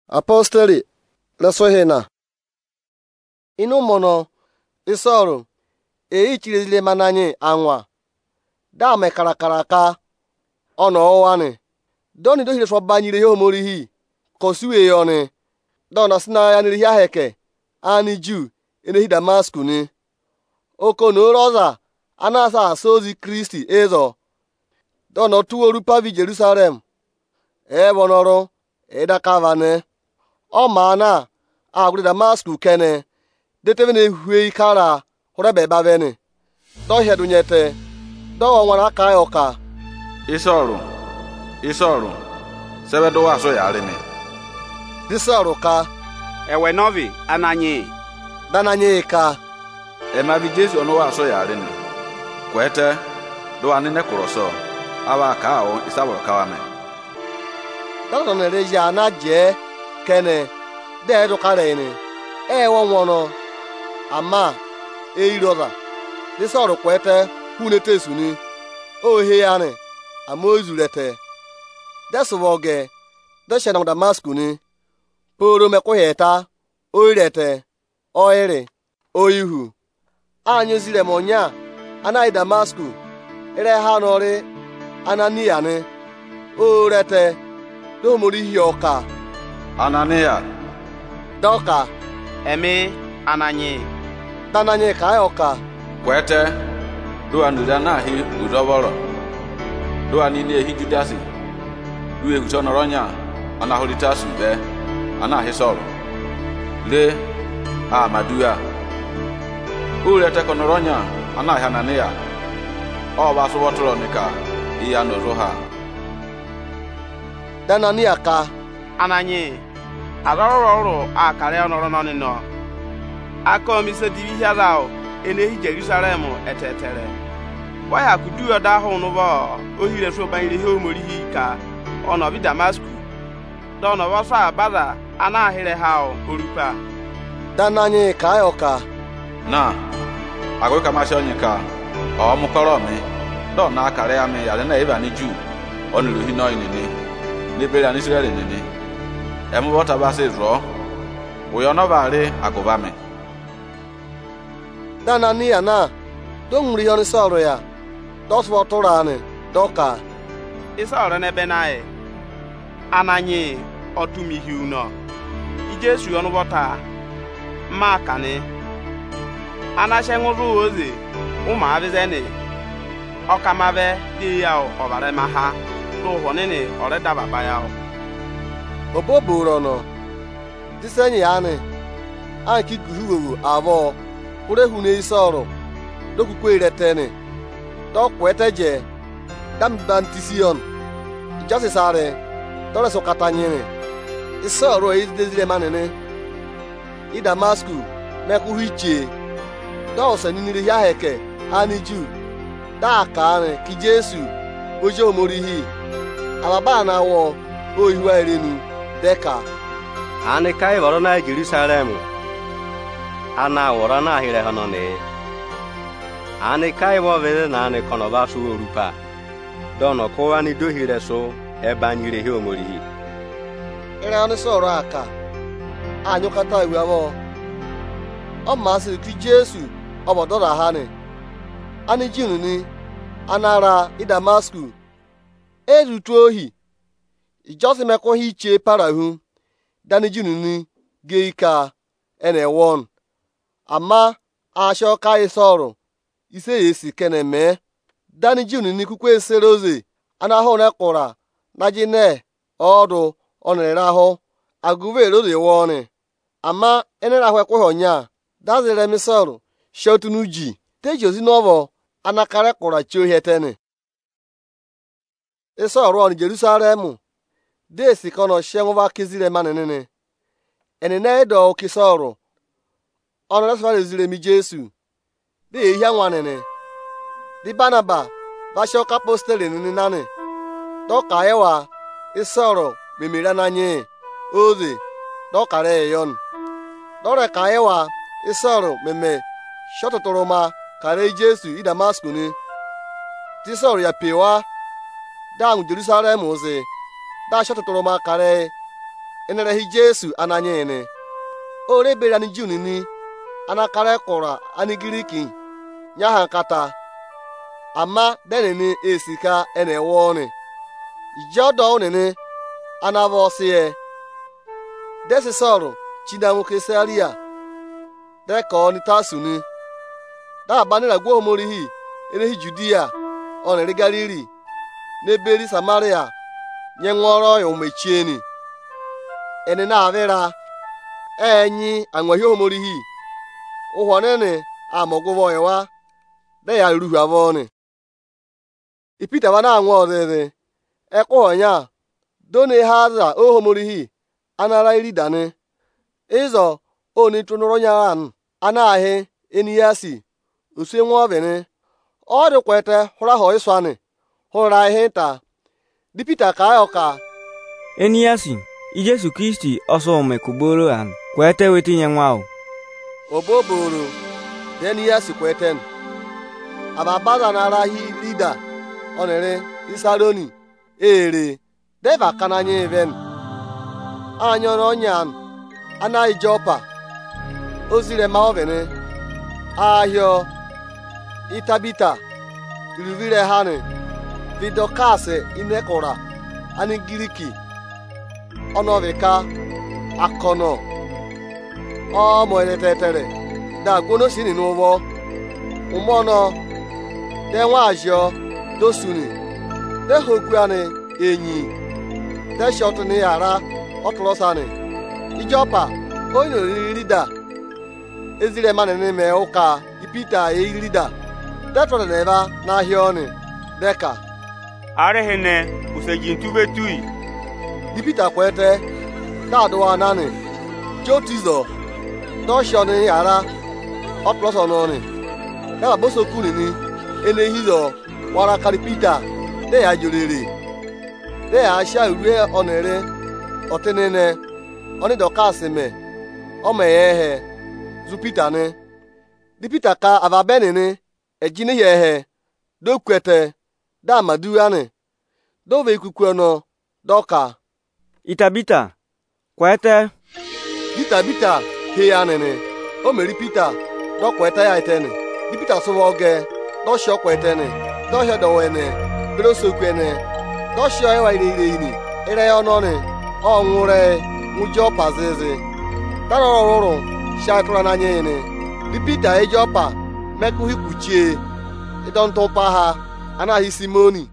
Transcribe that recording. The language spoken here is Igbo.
apostoli lesohena inu mono isoru eichirizile mananye anwa da mekarakara ka ono wani doni dohire so banyire he omorihi kosuwe yoni dona sina ya niri ya heke ani ju enehi Damasku ni oko no roza anasa asozi Kristi ezo dona tuworu pavi Jerusalem ebonoro edakavane o mana aguri Damasku kene detevene hue ikara horebe bavene do hedunyete do nwara aka yoka isoru sebe do waso ya rene disoru ka ewe novi ananye dananye ka emabi Jesu ono waso ya rene kwete do anene koroso aba ka o isaboro kawame dọkịta na-ereji ana jee kene deedu karene ewo nwono ama eiroza disoru kwete hunete suni ohe yani ama ozurete desuvoge deshena Damasku ni poro mekwuheta oirete oiri oihu anyụzire monya anaghị Damasku ere ha nọrị Anania ni orete domori hioka Anania doka eme ananye dananye ka yoka kwete do anuda na hi udoboro do anini ehi Judasi do ehuso noronya anahorita sube anahi soro le amaduya urete konoronya anahi Anania oba so wotoro nika iya no ha danania ka ananye arọrọrụ akara ọnọrọ nọnịnọ akọmise divi hiarao enehi Jerusalem etetere waya kudu yoda hụ n'ụbọ ohire so banyere ihe omorihi ka ọnọbi Damasku dọnọbọ so abada anahire ha orupa dananye ka yoka na agoka masha onyika o mukoro mi do na akara ya mi yale na eba ni ju onulu hino inini nebere ani Israel inini emu wota ba se ro uyo no bare agoba mi danania na dongri yoni soro ya doswo torane doka isọrọ n'ebe nae ananye otumihi uno ijesu ọnụbọta makani anashe nwụrụ ozi ụmụ abizeni ọkamabe dị ya ọbara ma ha n'ụhọ nini ọrịdababa ya oboboro no disenyi yani anki guhuwo avo kurehu ne isoro dokukwe retene dokwete je dambantision ijose sare dole so katanyene isoro idezile manene i Damasku meku hiche do se ninire ya heke ani ju da kane ki Jesu ojo morihi alaba na wo ohiwa irenu deka ani kai woro na Jerusalem ana woro na hire hono ne ani kai wo vele na ani kono ba su orupa dono ko ani do hire so e banyire he omorihi ere ani soro aka anyu kata iwe abo o ma se ki Jesu obodora ha ni ani jinu ni anara i Damasku erutu ohi ijosi meko hiche parahu dani jinu ni geika ene won ama asho kai soro ise yesi kene me dani jinu ni kukwe seroze anaho na kora na jine odu onere aho aguve roze woni ama enera hwe kwo honya dazere mi soro shotunuji tejozi novo anakare kora chohetene esoro on Jerusalem desi kono shenwa kizire manene enene edo kisoro ono resfa zire mi Jesu de ehia nwanene di Barnaba basho kapostele nini nane doka ewa isoro memira nanye oze doka re yon dore ka ewa isoro meme shototoroma kare Jesu i Damasku ni tisoro ya pewa da Jerusalem oze da shototoroma kare enerehi Jesu ananyene ore bere ani Juu ni anakara kora ani Giriki nyaha nkata ama denini esika ene woni ijodo onene anavosie desi soro chinamu Kesaria deko ni tasuni da banira gwo morihi enehi Judia onere Galili n'eberi Samaria nye nworo ya umechieni ene na avera enyi anwahi omorihi uhonene amogovo ewa de ya ruhu avone ipita bana anwa odede ekonya done haza ohomorihi anara iridane izo oni tunuro nyaran anahe eniasi use nwa obene ori kwete hura ho iswane hura hinta dipita ka oka eniasi Jesu Kristi ọsọ ome kuboro an kwete wetinye nwa o oboboro eniasi kweten ababaza nara hi lida onere isaroni ere deva kananye even anyoro onyan anaghị Jopa ozire ma ovene ahio itabita rivire hane vidokase inekora ani Giriki onoveka akono ọmọ eletetere da gbono sini n'ụgbọ umono de nwajio dosuni de hoguani enyi de shotuni ara otulosani Ijopa onye oriri ezire mane n'ime ụka ipita erida detore neba n'ahịa ọnị deka arehene useji ntube tui dipita kwete dadowa nani jotizo doshoni ara otloso n'ọnị deba bosokuni ni enehizo wara karipita de ya jorere de ya asha ure onere otenene oni dokasime omeyehe zupitane dipita ka avabenene ejini yehe dokwete da maduane dove ikukuono doka Itabita kwete ditabita heyanene o meri Pita dokwete ya itene dipita sowoge dosho kwetene dohio dowene berosokwene dosho ewa ireini ire onone onwure mujo pazizi tarororo shatura na nyene dipita Ejopa mekuhi kuchie idontopa ha anaghị Simoni